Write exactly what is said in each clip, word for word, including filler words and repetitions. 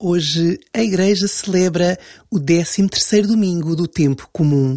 Hoje a Igreja celebra o décimo terceiro domingo do tempo comum.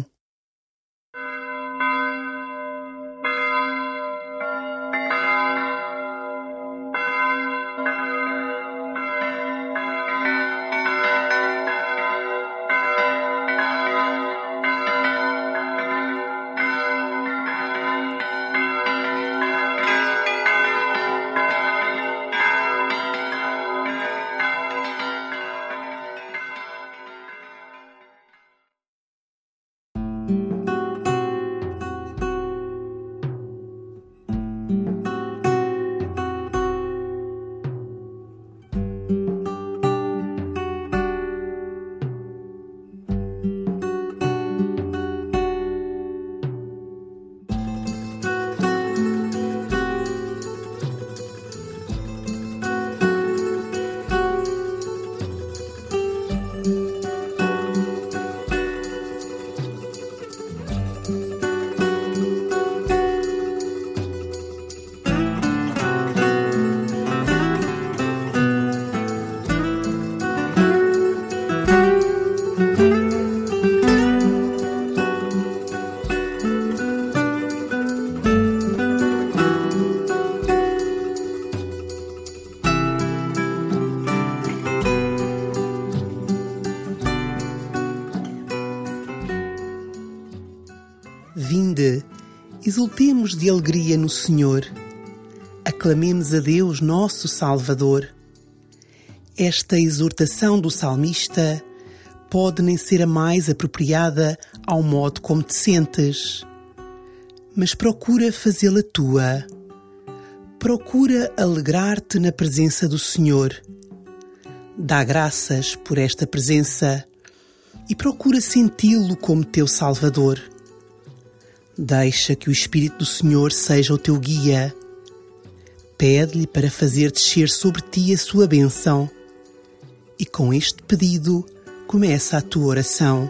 Vinde, exultemos de alegria no Senhor, aclamemos a Deus nosso Salvador. Esta exortação do salmista pode nem ser a mais apropriada ao modo como te sentes, mas procura fazê-la tua. Procura alegrar-te na presença do Senhor. Dá graças por esta presença e procura senti-lo como teu Salvador. Deixa que o Espírito do Senhor seja o teu guia. Pede-lhe para fazer descer sobre ti a sua bênção. E com este pedido, começa a tua oração.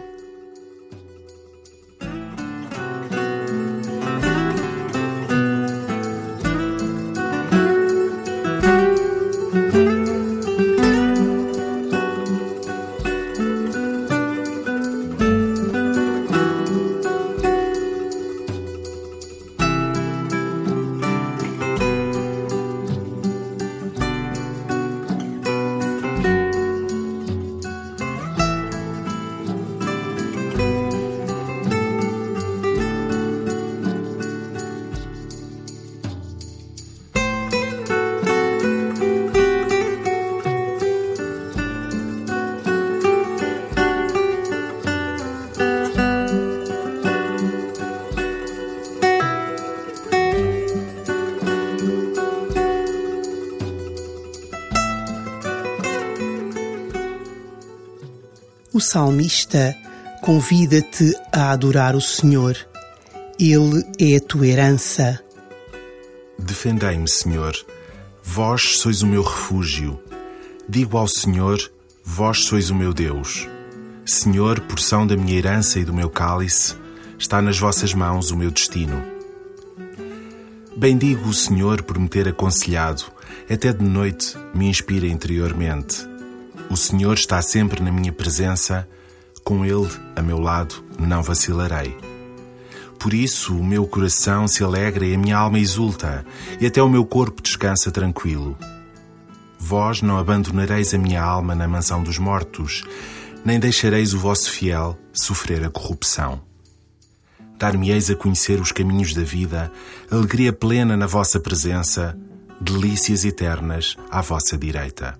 O salmista convida-te a adorar o Senhor. Ele é a tua herança. Defendei-me, Senhor. Vós sois o meu refúgio. Digo ao Senhor, vós sois o meu Deus. Senhor, porção da minha herança e do meu cálice, está nas vossas mãos o meu destino. Bendigo o Senhor por me ter aconselhado, até de noite me inspira interiormente. O Senhor está sempre na minha presença, com Ele a meu lado não vacilarei. Por isso o meu coração se alegra e a minha alma exulta, e até o meu corpo descansa tranquilo. Vós não abandonareis a minha alma na mansão dos mortos, nem deixareis o vosso fiel sofrer a corrupção. Dar-me-eis a conhecer os caminhos da vida, alegria plena na vossa presença, delícias eternas à vossa direita.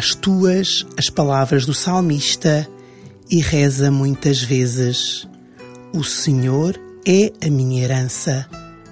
faz tuas as palavras do salmista e reza muitas vezes: o Senhor é a minha herança.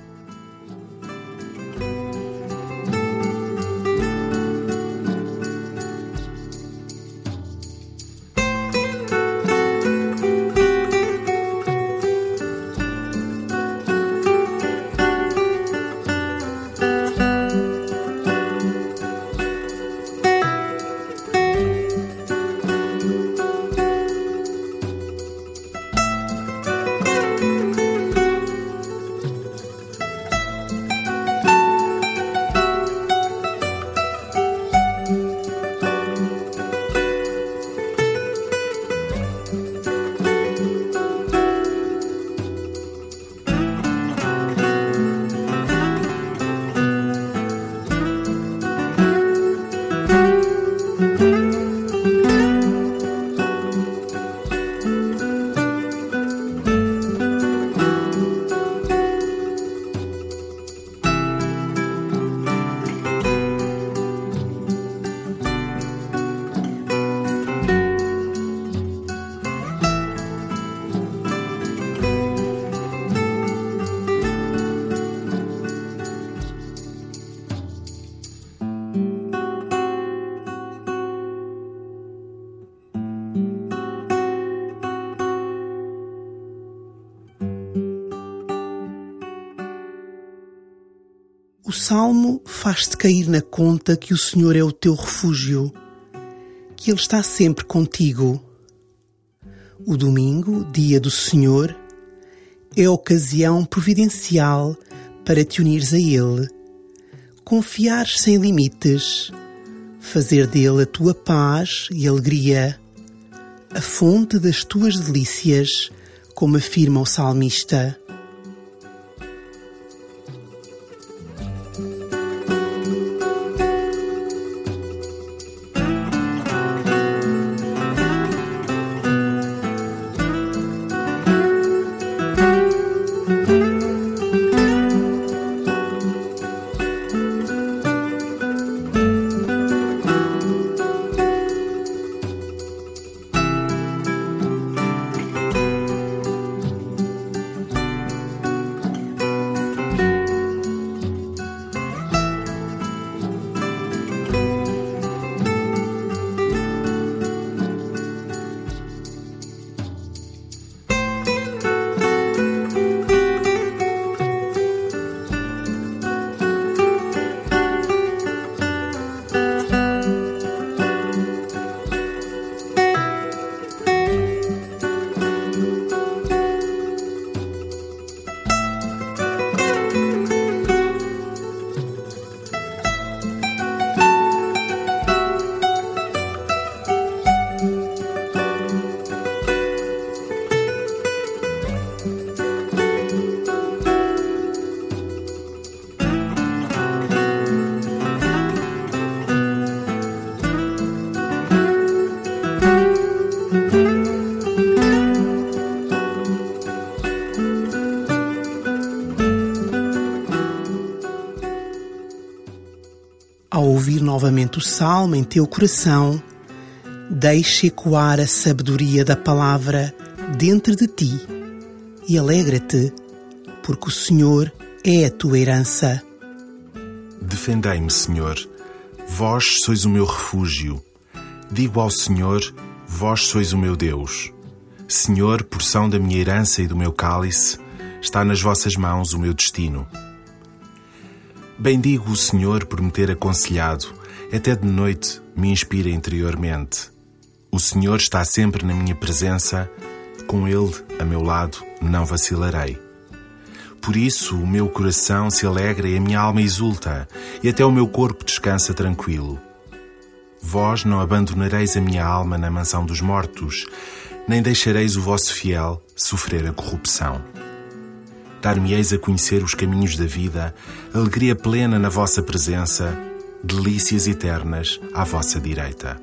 O Salmo faz-te cair na conta que o Senhor é o teu refúgio, que Ele está sempre contigo. O domingo, dia do Senhor, é a ocasião providencial para te unires a Ele, confiares sem limites, fazer dele a tua paz e alegria, a fonte das tuas delícias, como afirma o salmista. Ao ouvir novamente o Salmo em teu coração, deixa ecoar a sabedoria da palavra dentro de ti e alegra-te, porque o Senhor é a tua herança. Defendei-me, Senhor, vós sois o meu refúgio. Digo ao Senhor, vós sois o meu Deus. Senhor, porção da minha herança e do meu cálice, está nas vossas mãos o meu destino. Bendigo o Senhor por me ter aconselhado, até de noite me inspira interiormente. O Senhor está sempre na minha presença, com Ele a meu lado não vacilarei. Por isso o meu coração se alegra e a minha alma exulta, e até o meu corpo descansa tranquilo. Vós não abandonareis a minha alma na mansão dos mortos, nem deixareis o vosso fiel sofrer a corrupção. Dar-me-eis a conhecer os caminhos da vida, alegria plena na vossa presença, delícias eternas à vossa direita.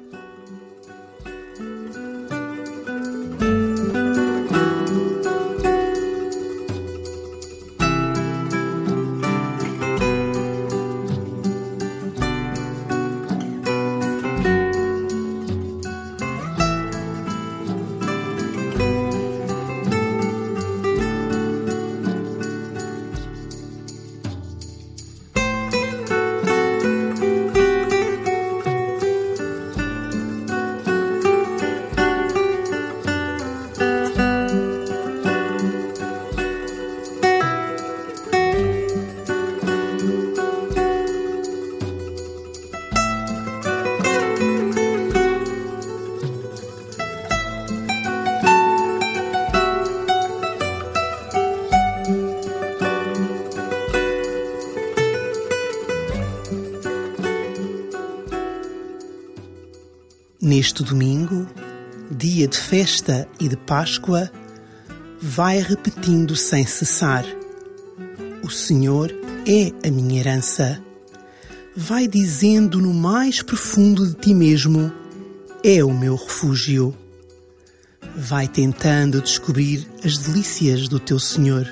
Neste domingo, dia de festa e de Páscoa, vai repetindo sem cessar: o Senhor é a minha herança. Vai dizendo no mais profundo de ti mesmo: é o meu refúgio. Vai tentando descobrir as delícias do teu Senhor.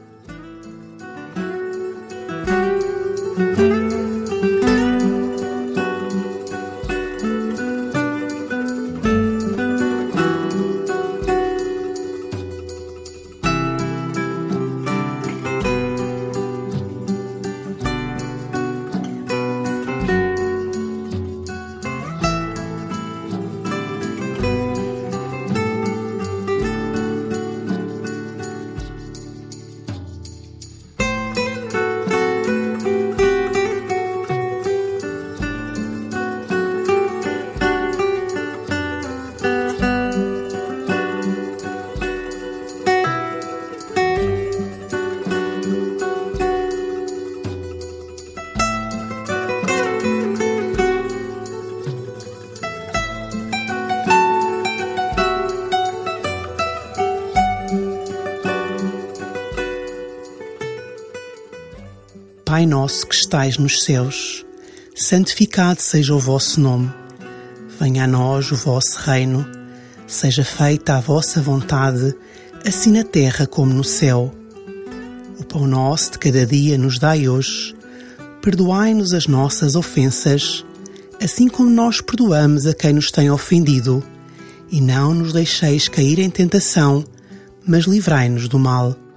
Pai nosso que estais nos céus, santificado seja o vosso nome. Venha a nós o vosso reino. Seja feita a vossa vontade, assim na terra como no céu. O pão nosso de cada dia nos dai hoje. Perdoai-nos as nossas ofensas, assim como nós perdoamos a quem nos tem ofendido. E não nos deixeis cair em tentação, mas livrai-nos do mal.